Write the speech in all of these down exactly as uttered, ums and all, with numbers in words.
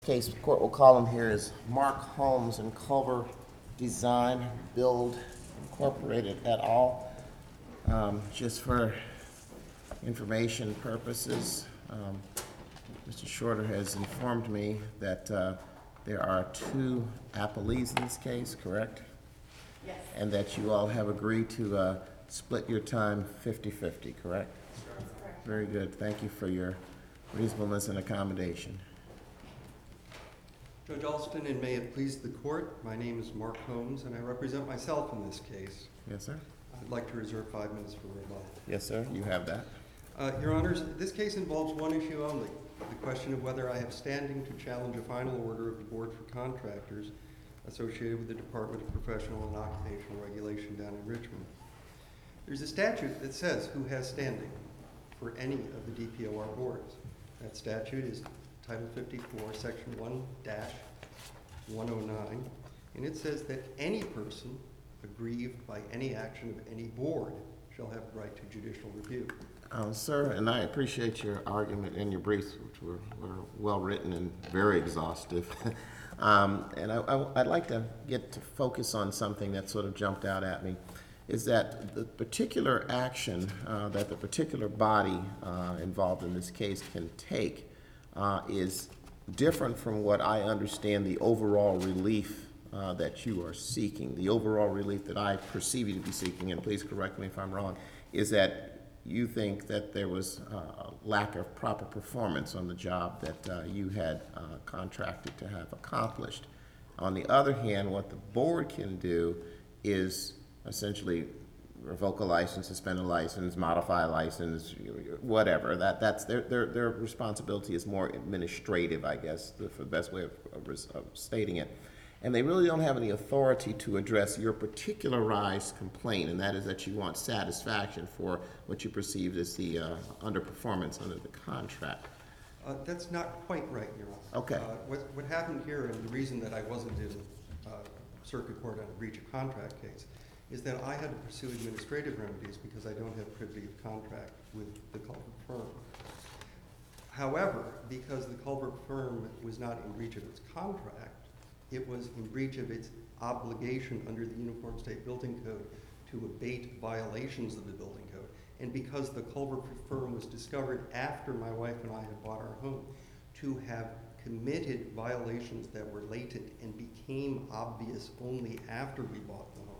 Case, the court will call him here is Mark Holmes and Culver Design Build Incorporated et al. Um, just for information purposes, um, Mister Shorter has informed me that uh, there are two appellees in this case, correct? Yes. And that you all have agreed to uh, split your time fifty-fifty, correct? That's correct. Very good. Thank you for your reasonableness and accommodation. Judge Alston, and may it please the court, my name is Mark Holmes, and I represent myself in this case. Yes, sir? I'd like to reserve five minutes for rebuttal. Yes, sir. You have that. Uh, Your Honors, this case involves one issue only, the question of whether I have standing to challenge a final order of the Board for Contractors associated with the Department of Professional and Occupational Regulation down in Richmond. There's a statute that says who has standing for any of the D P O R boards. That statute is Title fifty-four, Section one dash one oh nine, and it says that any person aggrieved by any action of any board shall have the right to judicial review. Uh, sir, and I appreciate your argument and your briefs, which were, were well-written and very exhaustive. um, and I, I, I'd like to get to focus on something that sort of jumped out at me, is that the particular action uh, that the particular body uh, involved in this case can take uh, is different from what I understand the overall relief uh, that you are seeking. The overall relief that I perceive you to be seeking, and please correct me if I'm wrong, is that you think that there was uh, a lack of proper performance on the job that uh, you had uh, contracted to have accomplished. On the other hand, what the board can do is essentially revoke a license, suspend a license, modify a license, whatever. That that's their their their responsibility is more administrative, I guess, for the best way of, of, of stating it. And they really don't have any authority to address your particularized complaint, and that is that you want satisfaction for what you perceive as the uh, underperformance under the contract. Uh, that's not quite right, Your Honor. Okay. Uh, what, what happened here, and the reason that I wasn't in uh, circuit court on a breach of contract case, is that I had to pursue administrative remedies because I don't have privity of contract with the Culver firm. However, because the Culver firm was not in breach of its contract, it was in breach of its obligation under the Uniform State Building Code to abate violations of the building code. And because the Culver firm was discovered after my wife and I had bought our home to have committed violations that were latent and became obvious only after we bought the home,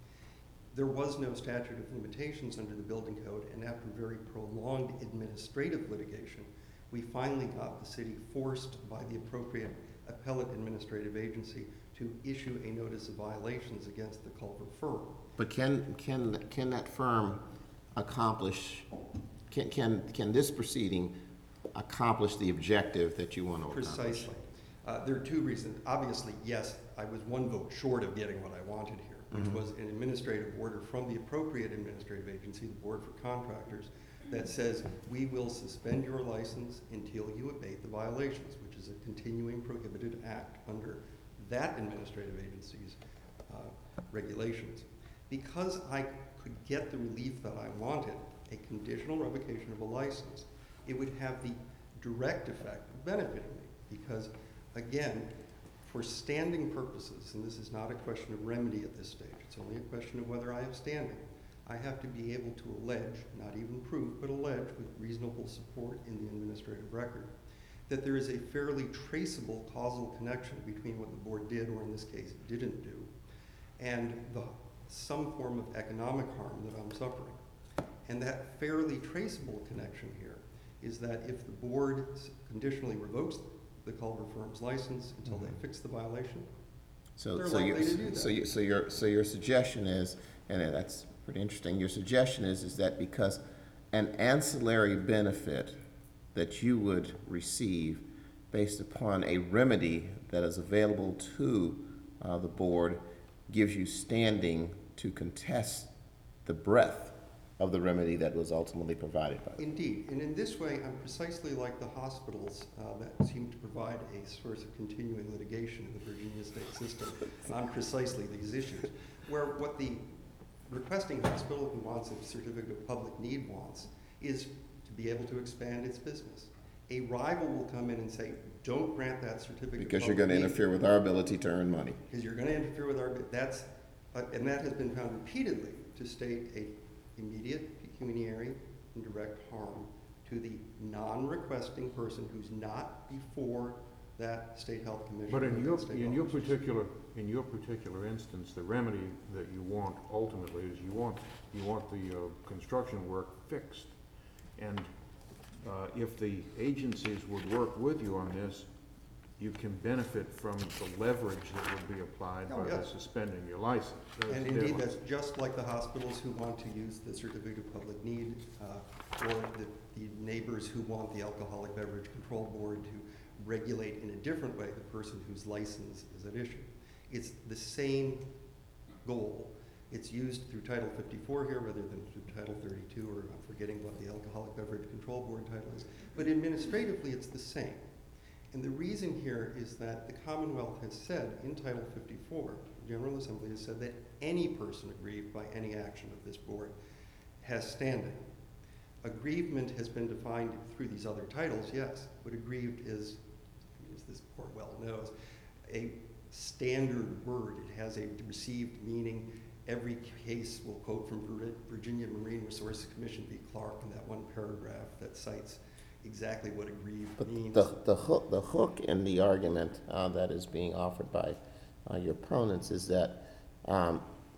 there was no statute of limitations under the building code, and after very prolonged administrative litigation, we finally got the city forced by the appropriate appellate administrative agency to issue a notice of violations against the Culver firm. But can can can that firm accomplish? Can can can this proceeding accomplish the objective that you want to accomplish? Precisely. Uh, there are two reasons. Obviously, yes, I was one vote short of getting what I wanted here, which Mm-hmm. was an administrative order from the appropriate administrative agency, the Board for Contractors, that says we will suspend your license until you abate the violations, which is a continuing prohibited act under that administrative agency's uh, regulations. Because I could get the relief that I wanted, a conditional revocation of a license, it would have the direct effect of benefiting me. Because, again, for standing purposes, and this is not a question of remedy at this stage, it's only a question of whether I have standing, I have to be able to allege, not even prove, but allege with reasonable support in the administrative record, that there is a fairly traceable causal connection between what the board did, or in this case didn't do, and the, some form of economic harm that I'm suffering. And that fairly traceable connection here is that if the board conditionally revokes the Culver firm's license until Mm-hmm. they fix the violation, So, they're so, likely your, to do that. so, you, so your so your suggestion is, and that's pretty interesting. Your suggestion is is that because an ancillary benefit that you would receive based upon a remedy that is available to uh, the board gives you standing to contest the breadth of the remedy that was ultimately provided by. Indeed, and in this way, I'm precisely like the hospitals uh, that seem to provide a source of continuing litigation in the Virginia state system on precisely these issues, where what the requesting hospital who wants a certificate of public need wants is to be able to expand its business. A rival will come in and say, don't grant that certificate. Because you're gonna interfere with our ability to earn money. Because you're gonna interfere with our, that's, uh, and that has been found repeatedly to state a immediate pecuniary and direct harm to the non-requesting person who's not before that state health commission. But in or your, that state in your officer. particular, in your particular instance, the remedy that you want ultimately is you want, you want the, uh, construction work fixed. And, uh, if the agencies would work with you on this, you can benefit from the leverage that would be applied Oh, by yes. suspending your license. That's And the indeed, difference. that's just like the hospitals who want to use the certificate of public need, uh, or the, the neighbors who want the Alcoholic Beverage Control Board to regulate in a different way the person whose license is at issue. It's the same goal. It's used through Title fifty-four here rather than through Title thirty-two, or I'm forgetting what the Alcoholic Beverage Control Board title is. But administratively, it's the same. And the reason here is that the Commonwealth has said in Title fifty-four, the General Assembly has said that any person aggrieved by any action of this board has standing. Aggrievement has been defined through these other titles, yes, but aggrieved is, as this court well knows, a standard word. It has a received meaning. Every case will quote from Virginia Marine Resources Commission v. Clark in that one paragraph that cites exactly what aggrieved But means. the, the hook, the hook in the argument uh, that is being offered by uh, your opponents is that, um,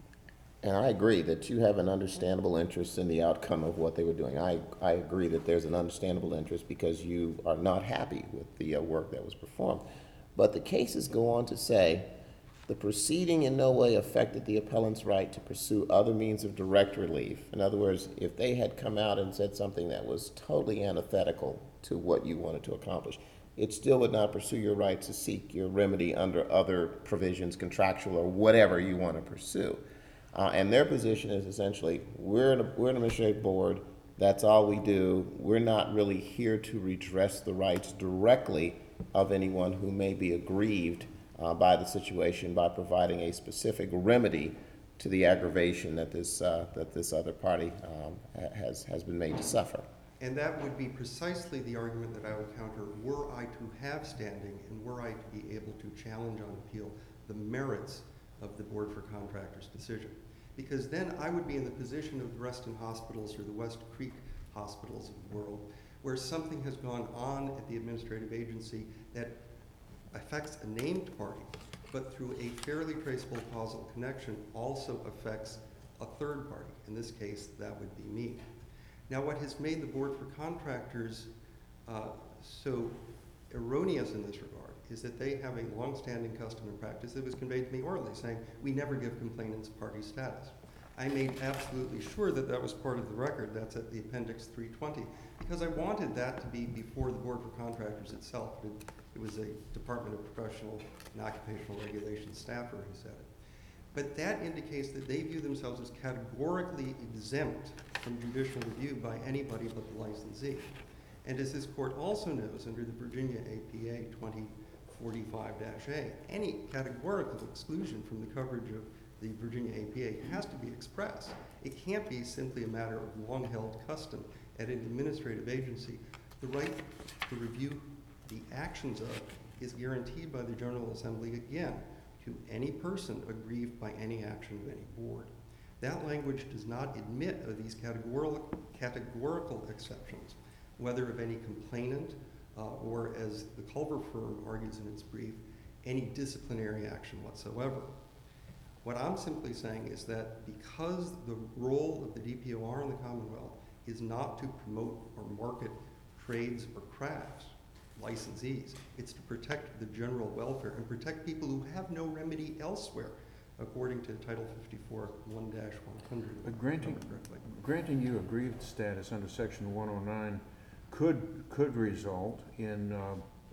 and I agree that you have an understandable interest in the outcome of what they were doing. I, I agree that there's an understandable interest because you are not happy with the uh, work that was performed. But the cases go on to say, the proceeding in no way affected the appellant's right to pursue other means of direct relief. In other words, if they had come out and said something that was totally antithetical to what you wanted to accomplish, it still would not pursue your right to seek your remedy under other provisions, contractual or whatever you want to pursue. Uh, and their position is essentially, we're an, we're an administrative board, that's all we do. We're not really here to redress the rights directly of anyone who may be aggrieved Uh, by the situation by providing a specific remedy to the aggravation that this uh, that this other party um, ha- has has been made to suffer. And that would be precisely the argument that I would counter were I to have standing and were I to be able to challenge on appeal the merits of the Board for Contractors' decision. Because then I would be in the position of the Reston Hospitals or the West Creek Hospitals of the world, where something has gone on at the administrative agency that affects a named party, but through a fairly traceable causal connection also affects a third party. In this case, that would be me. Now, what has made the Board for Contractors uh, so erroneous in this regard is that they have a long-standing custom and practice that was conveyed to me orally, saying, we never give complainants party status. I made absolutely sure that that was part of the record. That's at the appendix three twenty, because I wanted that to be before the Board for Contractors itself. It, it was a Department of Professional and Occupational Regulations staffer who said it. But that indicates that they view themselves as categorically exempt from judicial review by anybody but the licensee. And as this court also knows, under the Virginia A P A twenty forty-five A, any categorical exclusion from the coverage of the Virginia A P A has to be expressed. It can't be simply a matter of long-held custom at an administrative agency. The right to review the actions of is guaranteed by the General Assembly, again, to any person aggrieved by any action of any board. That language does not admit of these categorical, categorical exceptions, whether of any complainant uh, or, as the Culver firm argues in its brief, any disciplinary action whatsoever. What I'm simply saying is that because the role of the D P O R in the Commonwealth is not to promote or market trades or crafts, licensees, it's to protect the general welfare and protect people who have no remedy elsewhere, according to Title fifty-four one dash one hundred. But granting, granting you aggrieved status under Section one oh nine could, could result in uh,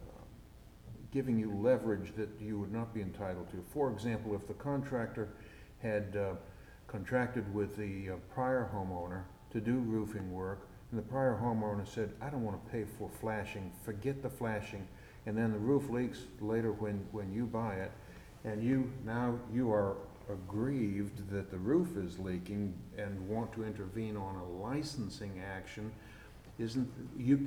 giving you leverage that you would not be entitled to. For example, if the contractor had uh, contracted with the uh, prior homeowner to do roofing work, and the prior homeowner said, I don't want to pay for flashing, forget the flashing, and then the roof leaks later when, when you buy it, and you now you are aggrieved that the roof is leaking and want to intervene on a licensing action, isn't you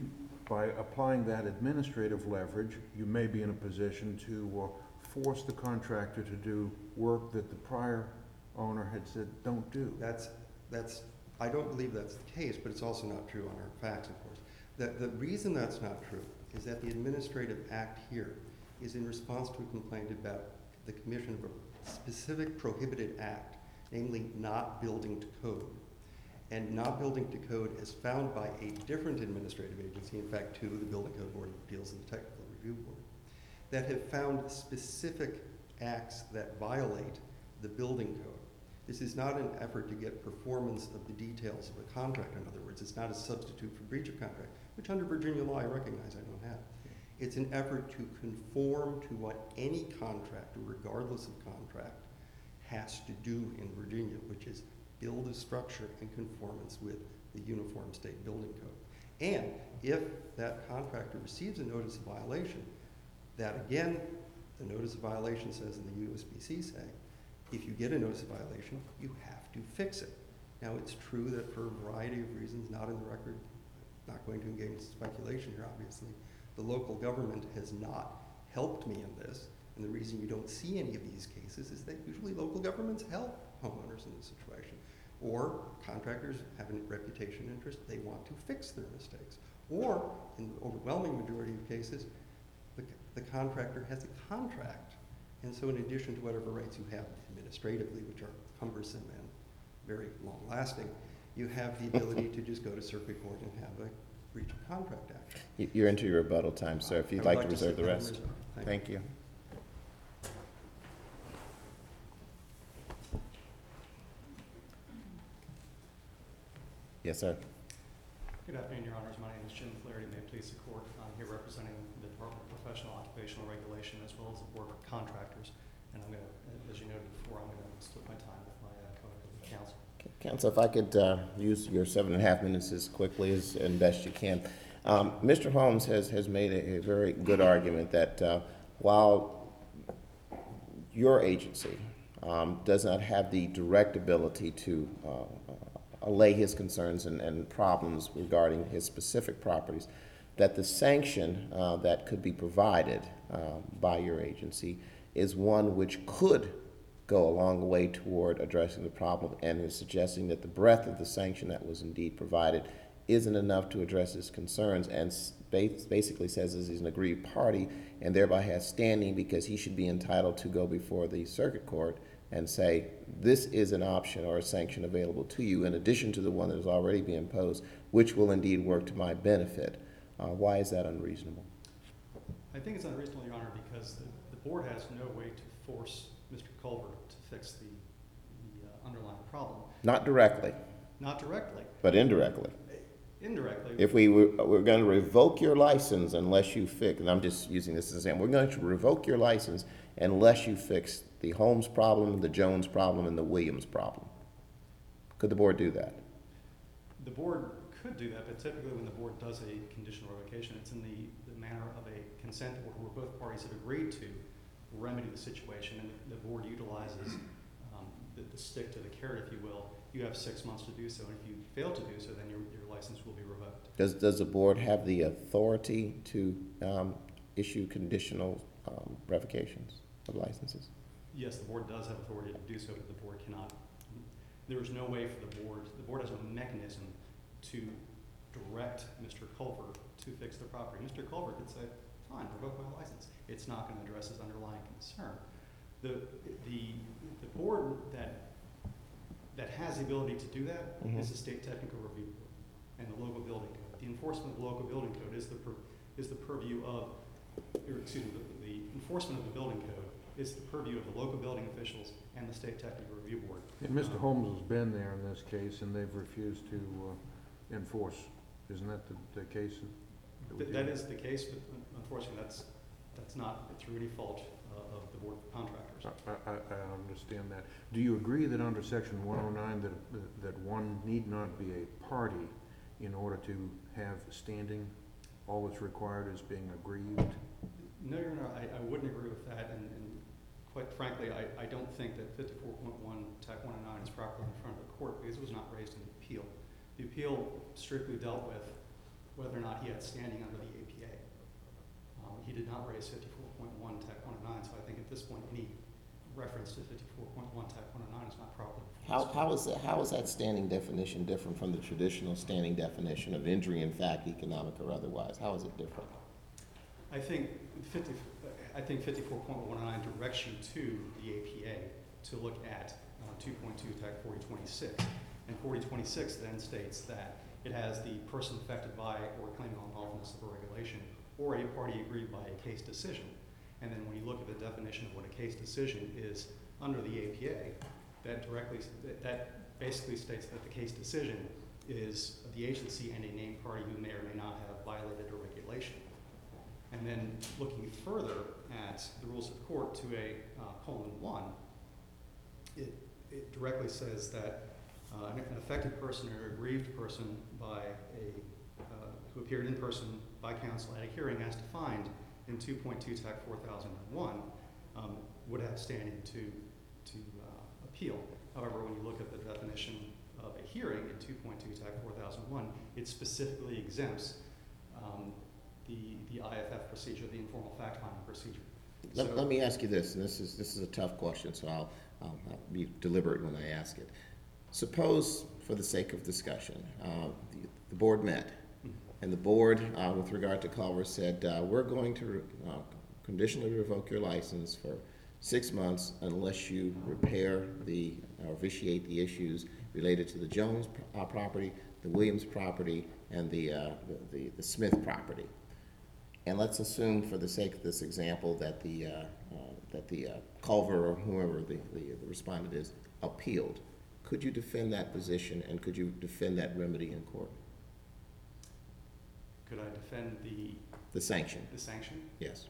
by applying that administrative leverage, you may be in a position to uh, force the contractor to do work that the prior owner had said, don't do. That's, that's, I don't believe that's the case, but it's also not true on our facts, of course. The, the reason that's not true is that the administrative act here is in response to a complaint about the commission of a specific prohibited act, namely not building to code. And not building to code as found by a different administrative agency, in fact two, the Building Code Board of Appeals and the Technical Review Board, that have found specific acts that violate the building code. This is not an effort to get performance of the details of a contract. In other words, it's not a substitute for breach of contract, which under Virginia law I recognize I don't have. It's an effort to conform to what any contractor, regardless of contract, has to do in Virginia, which is build a structure in conformance with the Uniform State Building Code. And if that contractor receives a notice of violation, that again, the notice of violation says in the U S B C say, if you get a notice of violation, you have to fix it. Now it's true that for a variety of reasons, not in the record, not going to engage in speculation here obviously, the local government has not helped me in this. And the reason you don't see any of these cases is that usually local governments help homeowners in this situation. Or contractors have a reputation interest, they want to fix their mistakes. Or, in the overwhelming majority of cases, the, the contractor has a contract. And so in addition to whatever rights you have administratively, which are cumbersome and very long-lasting, you have the ability to just go to circuit court and have a breach of contract action. You- You're into your rebuttal time, sir, if I you'd would like to reserve sit the down and rest. reserve. Thank Thank you. Yes, sir. Good afternoon, Your Honors. My name is Jim Flaherty. May it please the Court. I'm here representing the Department of Professional Occupational Regulation as well as the Board of Contractors. And I'm going to, as you noted before, I'm going to split my time with my uh, co-equal counsel. Counsel, if I could uh, use your seven and a half minutes as quickly as and best you can. Um, Mister Holmes has, has made a, a very good argument that uh, while your agency um, does not have the direct ability to uh, uh, allay his concerns and, and problems regarding his specific properties, that the sanction uh, that could be provided uh, by your agency is one which could go a long way toward addressing the problem, and is suggesting that the breadth of the sanction that was indeed provided isn't enough to address his concerns, and basically says that he's an aggrieved party and thereby has standing because he should be entitled to go before the circuit court and say, this is an option or a sanction available to you in addition to the one that is already being imposed, which will indeed work to my benefit. Uh, why is that unreasonable? I think it's unreasonable, Your Honor, because the, the Board has no way to force Mister Culver to fix the, the uh, underlying problem. Not directly, Not directly. but indirectly. Indirectly. If we were, we're going to revoke your license unless you fix, and I'm just using this as an example, we're going to revoke your license unless you fix the Holmes problem, the Jones problem, and the Williams problem. Could the Board do that? The Board could do that, but typically when the Board does a conditional revocation, it's in the, the manner of a consent order where both parties have agreed to remedy the situation, and the Board utilizes um, the, the stick to the carrot, if you will. You have six months to do so, and if you fail to do so, then your, your license will be revoked. Does, does the Board have the authority to um, issue conditional um, revocations of licenses? Yes, the Board does have authority to do so, but the Board cannot. There is no way for the Board, the Board has no mechanism to direct Mister Culver to fix the property. Mister Culver could say, fine, revoke my license. It's not going to address his underlying concern. The, the, the Board that, that has the ability to do that Mhm. is the State Technical Review Board and the local building code. The enforcement of the local building code is the, pur is the purview of, or excuse me, the, the enforcement of the building code is the purview of the local building officials and the State Technical Review Board. And Mister Holmes has been there in this case, and they've refused to uh, enforce. Isn't that the, the case? that we Th deal that with? is the case, but unfortunately, that's that's not through any fault uh, of the Board of Contractors. I, I, I understand that. Do you agree that under section one oh nine that, that one need not be a party in order to have standing? All that's required is being aggrieved? No, Your Honor, I, I wouldn't agree with that, and, and quite frankly, I, I don't think that fifty-four point one, Tac one oh nine is properly in front of the court because it was not raised in the appeal. The appeal strictly dealt with whether or not he had standing under the A P A. Um, he did not raise fifty-four point one Tech one oh nine, so I think at this point any reference to fifty-four point one Tech one oh nine is not proper. How, how is that, how is that standing definition different from the traditional standing definition of injury in fact, economic or otherwise? How is it different? I think fifty, I think fifty-four point one oh nine directs you to the A P A to look at uh, two point two Tech forty twenty-six. And forty twenty-six then states that it has the person affected by or claiming unlawfulness of a regulation or a party aggrieved by a case decision. And then when you look at the definition of what a case decision is under the A P A, that directly, that basically states that the case decision is the agency and a named party who may or may not have violated a regulation. And then looking further at the rules of court to a uh, colon one, it, it directly says that uh, an, an affected person or aggrieved person by a, uh, who appeared in person by counsel at a hearing as defined in two point two Tech four thousand one um, would have standing to, to uh, appeal. However, when you look at the definition of a hearing in two point two Tech four thousand one, it specifically exempts um, the, the I F F procedure, the informal fact-finding procedure. Let, So- let me ask you this, and this is, this is a tough question, so I'll, I'll be deliberate when I ask it. Suppose, for the sake of discussion, uh, the, the board met, and the board, uh, with regard to Culver, said, uh, we're going to uh, conditionally revoke your license for six months unless you repair the, or vitiate the issues related to the Jones uh, property, the Williams property, and the, uh, the, the, the Smith property. And let's assume, for the sake of this example, that the, uh, uh, that the uh, Culver or whoever the, the, the respondent is appealed. Could you defend that position, and could you defend that remedy in court? Could I defend the, The sanction, the sanction? yes.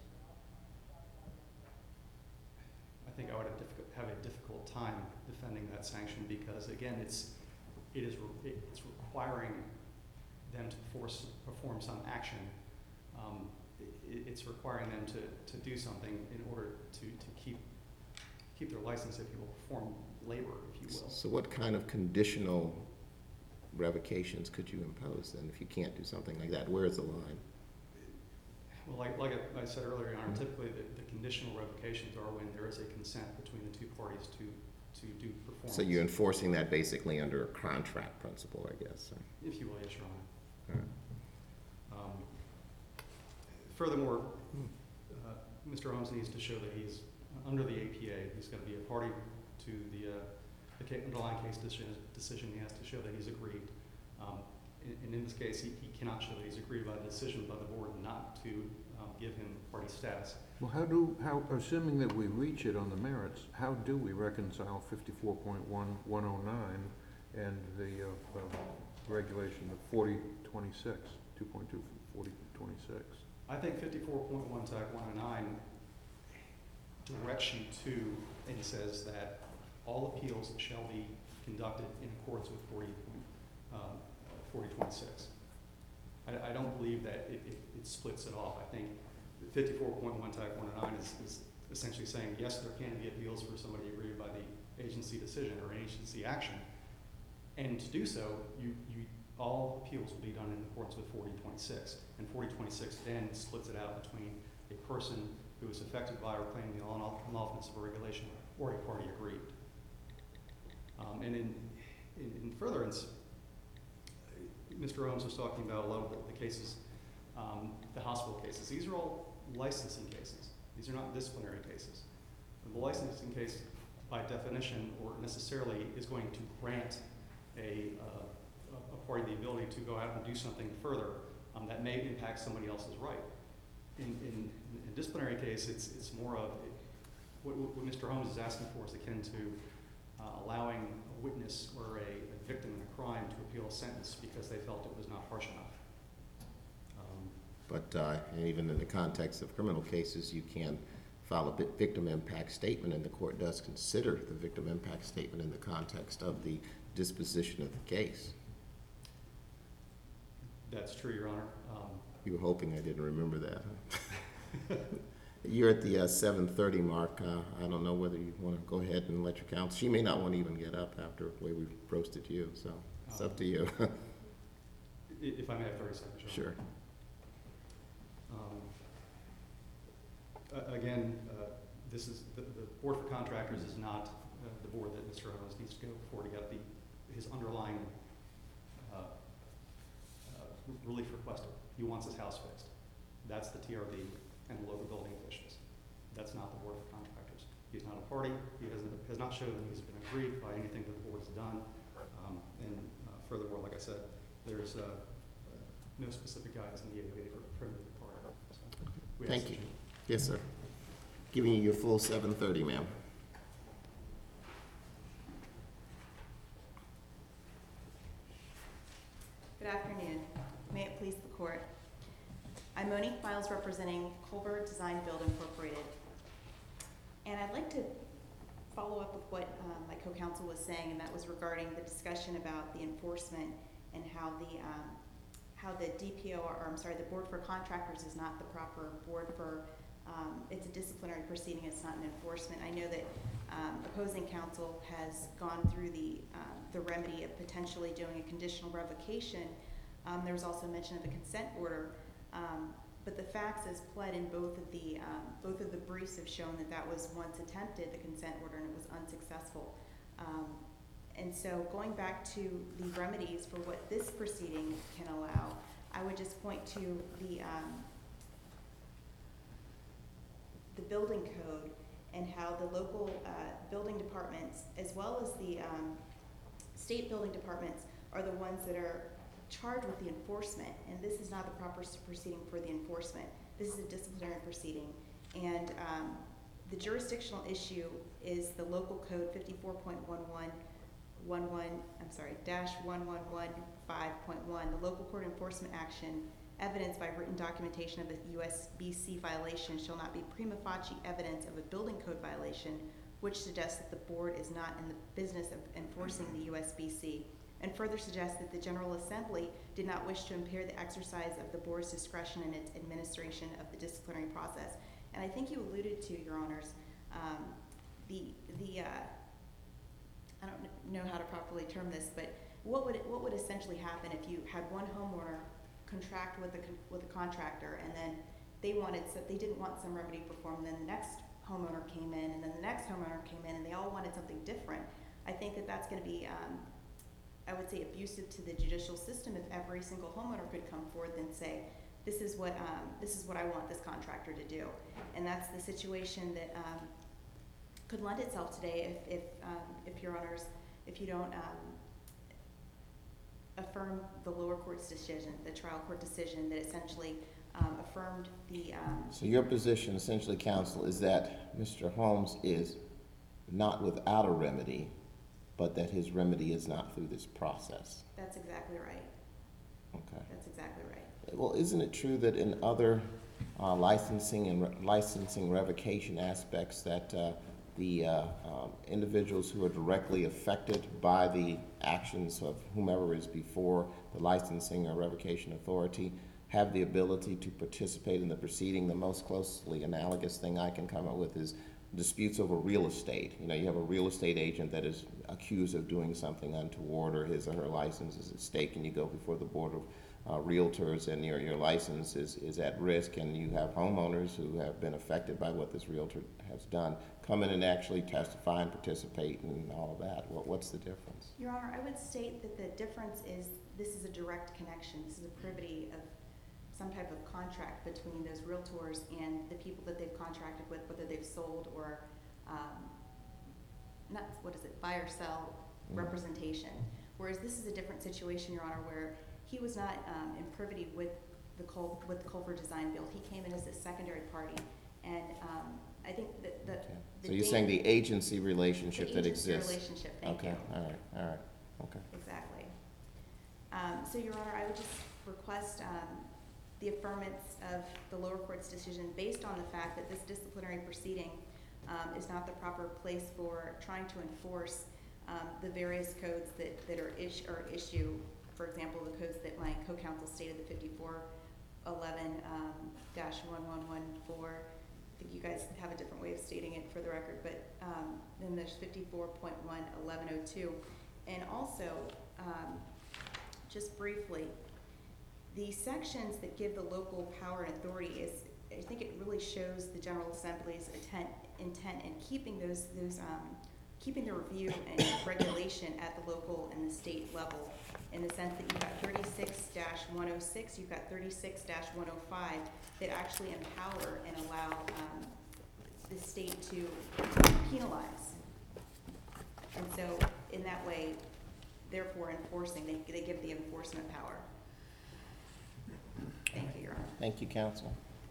I think I would have, difficult, have a difficult time defending that sanction because, again, it's, it is, re- it's requiring them to force, perform some action. Um, it, it's requiring them to, to do something in order to, to keep, keep their license, if you will, perform labor, if you will. So what kind of conditional revocations could you impose then if you can't do something like that? Where is the line? Well, like, like I said earlier, Your Honor, typically the, the conditional revocations are when there is a consent between the two parties to, to do performance. So you're enforcing that basically under a contract principle, I guess. so. If you will, yes, Your Honor. All right. Um, Furthermore, uh, Mister Holmes needs to show that he's under the A P A. He's going to be a party to the, uh, the ca- underlying case decision, decision. He has to show that he's aggrieved. Um, and, and in this case, he, he cannot show that he's aggrieved by the decision by the board not to um, give him party status. Well, how do, how, assuming that we reach it on the merits, how do we reconcile fifty-four point one, one oh nine and the, uh, uh, regulation of forty twenty-six, two point two, forty twenty-six? I think fifty-four point one Tech one oh nine directs you to, and says that all appeals shall be conducted in accordance with forty, um, forty twenty-six. I, I don't believe that it, it, it splits it off. I think fifty-four point one Tech one oh nine is, is essentially saying, yes, there can be appeals for somebody aggrieved by the agency decision or agency action. And to do so, you, you, all appeals will be done in accordance with forty twenty-six. And forty twenty-six then splits it out between a person who is affected by or claiming the unlawfulness of a regulation or a party aggrieved. Um, and in, in, in furtherance, Mister Holmes was talking about a lot of the, the cases, um, the hospital cases. These are all licensing cases. These are not disciplinary cases. The licensing case, by definition, or necessarily, is going to grant a, uh, a party the ability to go out and do something further um, that may impact somebody else's right. In, in, in a disciplinary case, it's, it's more of, it, what, what Mister Holmes is asking for is akin to uh, allowing a witness or a, a victim in a crime to appeal a sentence because they felt it was not harsh enough. Um, But uh, and even in the context of criminal cases, you can file a vi- victim impact statement, and the court does consider the victim impact statement in the context of the disposition of the case. that's true, Your Honor. Um, You were hoping I didn't remember that, huh? You're at the uh, seven thirty mark. Uh, I don't know whether you want to go ahead and let your counsel. She may not want to even get up after the way we've roasted you, so it's up to you. I- If I may have thirty seconds. Your Sure. Honor. Um, a- Again, uh, this is, the, the Board for Contractors is not uh, the board that Mister Owens needs to go before to get the, his underlying uh, uh, relief requested. He wants his house fixed. That's the T R B and the local building officials. That's not the Board for Contractors. He's not a party. He hasn't, has not shown that he's been aggrieved by anything that the board has done. Um, and uh, furthermore, like I said, there's uh, uh, no specific guidance in the A O A for primitive party. So we ask Thank that you. Yes, sir. Giving you your full seven thirty, ma'am. Good afternoon. May it please the court. I'm Monique Miles representing Culver Design Build Incorporated. And I'd like to follow up with what um, my co-counsel was saying, and that was regarding the discussion about the enforcement and how the um, how the D P O, or I'm sorry, the Board for Contractors is not the proper board for, um, it's a disciplinary proceeding, it's not an enforcement. I know that um, opposing counsel has gone through the, um, the remedy of potentially doing a conditional revocation. Um, there was also mention of a consent order, um, but the facts as pled in both of the, um, both of the briefs have shown that that was once attempted, the consent order, and it was unsuccessful. Um, And so going back to the remedies for what this proceeding can allow, I would just point to the, um, the building code and how the local uh, building departments, as well as the um, state building departments, are the ones that are charged with the enforcement. And this is not the proper proceeding for the enforcement. This is a disciplinary proceeding. And um, the jurisdictional issue is the local code fifty-four point one one. One one, I'm sorry, dash one one one five point one, the local court enforcement action evidenced by written documentation of a U S B C violation shall not be prima facie evidence of a building code violation, which suggests that the board is not in the business of enforcing the U S B C, and further suggests that the General Assembly did not wish to impair the exercise of the board's discretion in its administration of the disciplinary process. And I think you alluded to, Your Honors, um, the, the, uh, I don't know how to properly term this, but what would what would essentially happen if you had one homeowner contract with a with a contractor, and then they wanted so they didn't want some remedy performed, and then the next homeowner came in, and then the next homeowner came in, and they all wanted something different. I think that that's going to be, um, I would say, abusive to the judicial system if every single homeowner could come forth and say, this is what um, this is what I want this contractor to do, and that's the situation that. Um, could lend itself today if, if, um, if Your Honors, if you don't um, affirm the lower court's decision, the trial court decision that essentially um, affirmed the... Um, So your position, essentially, counsel, is that Mister Holmes is not without a remedy, but that his remedy is not through this process. That's exactly right. Okay. That's exactly right. Well, isn't it true that in other uh, licensing and re licensing revocation aspects that uh, the uh, um, individuals who are directly affected by the actions of whomever is before the licensing or revocation authority have the ability to participate in the proceeding? The most closely analogous thing I can come up with is disputes over real estate. You know, you have a real estate agent that is accused of doing something untoward, or his or her license is at stake, and you go before the board of Uh, realtors, and your, your license is, is at risk, and you have homeowners who have been affected by what this realtor has done come in and actually testify and participate and all of that. What, what's the difference? Your Honor, I would state that the difference is this is a direct connection. This is a privity of some type of contract between those realtors and the people that they've contracted with, whether they've sold or um, not, what is it, buy or sell Mm-hmm. representation. Whereas this is a different situation, Your Honor, where he was not um, in privity with the Cul with the Culver Design Build. He came in as a secondary party, and um, I think that the, Okay. the So you're date- saying the agency relationship the that agency exists? relationship. Thank Okay, you. all right, all right, okay. Exactly. Um, so, Your Honor, I would just request um, the affirmance of the lower court's decision based on the fact that this disciplinary proceeding um, is not the proper place for trying to enforce um, the various codes that, that are ish or issue. For example, the codes that my co-counsel stated, the fifty-four eleven dash one one one four. I think you guys have a different way of stating it for the record, but um, then there's fifty-four point one eleven oh two. And also, um, just briefly, the sections that give the local power and authority is, I think it really shows the General Assembly's intent, intent in keeping those, those, um, keeping the review and regulation at the local and the state level, in the sense that you've got thirty-six one oh six, you've got thirty-six one oh five, that actually empower and allow, um, the state to penalize. And so, in that way, therefore enforcing, they, they give the enforcement power. Thank you, Your Honor. Thank you, counsel.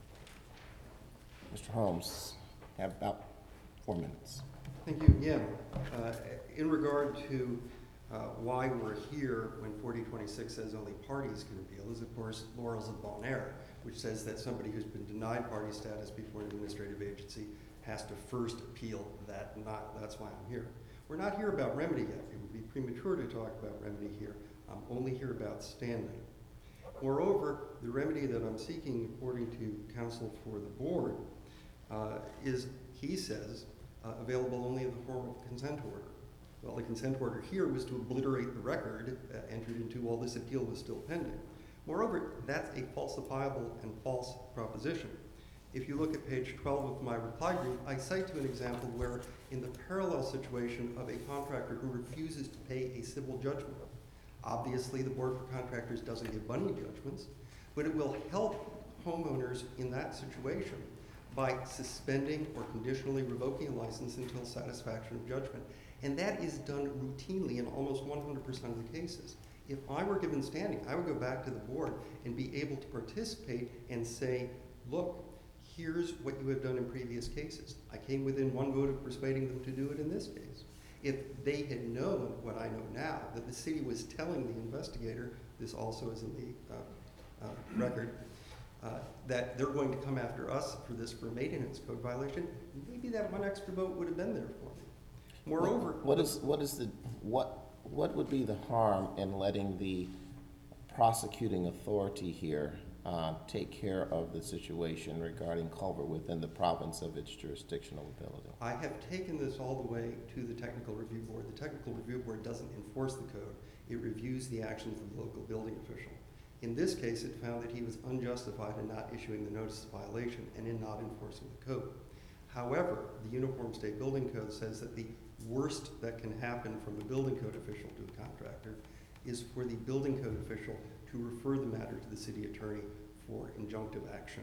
Mister Holmes, have about four minutes. Thank you again. Uh, in regard to uh, why we're here when forty twenty-six says only parties can appeal is, of course, Laurels of Bon Air, which says that somebody who's been denied party status before an administrative agency has to first appeal that. Not, that's why I'm here. We're not here about remedy yet. It would be premature to talk about remedy here. I'm only here about standing. Moreover, the remedy that I'm seeking, according to counsel for the board, uh, is, he says, uh, available only in the form of a consent order. Well, the consent order here was to obliterate the record uh, entered into while this appeal was still pending. Moreover, that's a falsifiable and false proposition. If you look at page twelve of my reply brief, I cite to an example where, in the parallel situation of a contractor who refuses to pay a civil judgment, obviously the Board for Contractors doesn't give money judgments, but it will help homeowners in that situation by suspending or conditionally revoking a license until satisfaction of judgment. And that is done routinely in almost one hundred percent of the cases. If I were given standing, I would go back to the board and be able to participate and say, look, here's what you have done in previous cases. I came within one vote of persuading them to do it in this case. If they had known what I know now, that the city was telling the investigator, this also is in the uh, uh, record, uh, that they're going to come after us for this for maintenance code violation, maybe that one extra vote would have been there for me. Moreover, What is, what is the, what, what would be the harm in letting the prosecuting authority here uh, take care of the situation regarding Culver within the province of its jurisdictional ability? I have taken this all the way to the Technical Review Board. The Technical Review Board doesn't enforce the code. It reviews the actions of the local building official. In this case, it found that he was unjustified in not issuing the notice of violation and in not enforcing the code. However, the Uniform State Building Code says that the worst that can happen from a building code official to a contractor is for the building code official to refer the matter to the city attorney for injunctive action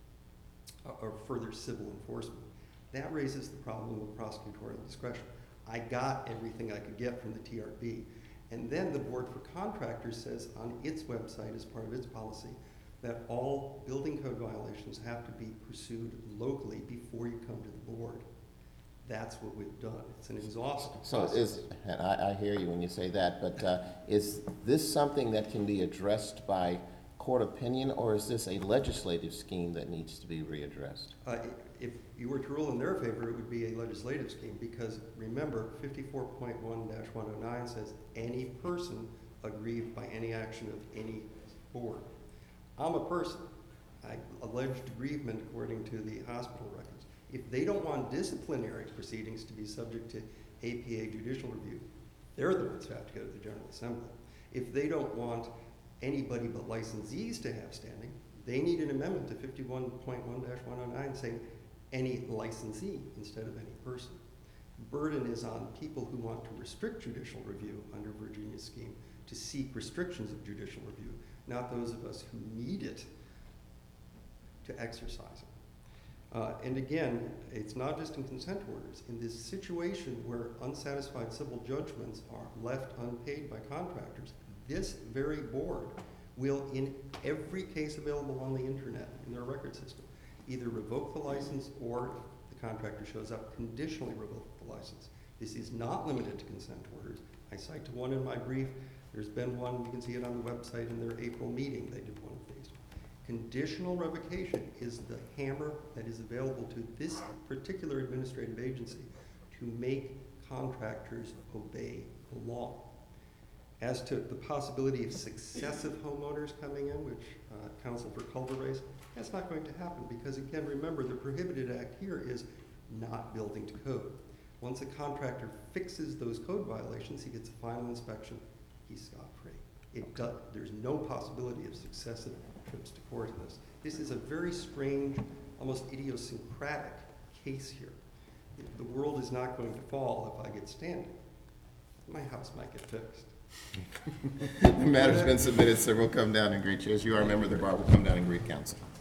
uh, or further civil enforcement. That raises the problem of prosecutorial discretion. I got everything I could get from the T R B. And then the Board for Contractors says on its website as part of its policy that all building code violations have to be pursued locally before you come to the board. That's what we've done. It's an exhaustive So process. is, and I, I hear you when you say that, but uh, is this something that can be addressed by court opinion, or is this a legislative scheme that needs to be readdressed? Uh, if you were to rule in their favor, it would be a legislative scheme, because remember, fifty-four point one dash one oh nine says any person aggrieved by any action of any board. I'm a person. I alleged aggrievement according to the hospital records. If they don't want disciplinary proceedings to be subject to A P A judicial review, they're the ones who have to go to the General Assembly. If they don't want anybody but licensees to have standing, they need an amendment to fifty-one point one dash one oh nine saying any licensee instead of any person. The burden is on people who want to restrict judicial review under Virginia's scheme to seek restrictions of judicial review, not those of us who need it to exercise it. Uh, and again, it's not just in consent orders. In this situation where unsatisfied civil judgments are left unpaid by contractors, this very board will, in every case available on the internet, in their record system, either revoke the license or, if the contractor shows up, conditionally revoke the license. This is not limited to consent orders. I cite to one in my brief. There's been one, you can see it on the website in their April meeting, they did one of these. Conditional revocation is the hammer that is available to this particular administrative agency to make contractors obey the law. As to the possibility of successive homeowners coming in, which uh, Counsel for Culver raised, that's not going to happen because, again, remember, the prohibited act here is not building to code. Once a contractor fixes those code violations, he gets a final inspection, he's scot-free. It does, there's no possibility of successive trips to court in this. This is a very strange, almost idiosyncratic case here. The world is not going to fall if I get standing. My house might get fixed. The matter's been submitted, sir. We'll come down and greet you. As you are a member of the bar, we'll come down and greet counsel.